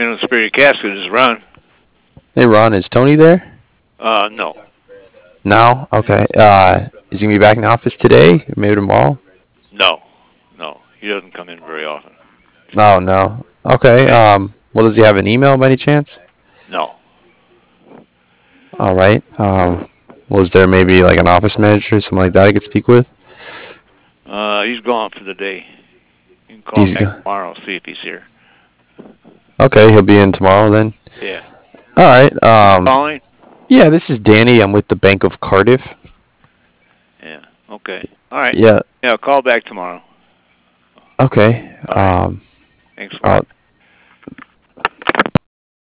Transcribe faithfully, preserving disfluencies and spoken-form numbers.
person in the Spirit Casket is Ron. Hey, Ron, is Tony there? Uh, no. No? Okay. Uh, is he going to be back in the office today? Maybe tomorrow? No. No. He doesn't come in very often. No, no. Okay. Um, well, does he have an email by any chance? No. All right. Um, was there maybe like an office manager or something like that I could speak with? Uh, he's gone for the day. You can call He's back go- tomorrow, see if he's here. okay. He'll be in tomorrow then. Yeah. All right. Um, Calling? yeah, this is Danny. I'm with the Bank of Cardiff. Yeah. Okay. All right. Yeah. Yeah, call back tomorrow. Okay. All right. Um, Thanks a I'll lot.